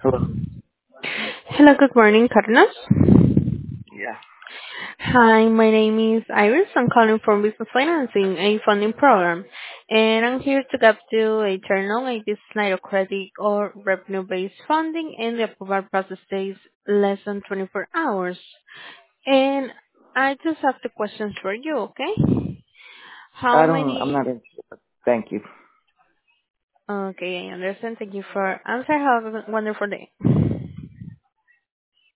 Hello. Hello, good morning, Carlos. Yeah. Hi, my name is Iris. I'm calling from Business Financing, a funding program, and I'm here to get to a journal like this line of credit or revenue-based funding, and the approval process takes less than 24 hours. And I just have the questions for you, okay? How I'm many? not interested. Thank you. Okay, I understand. Thank you for answer. Have a wonderful day.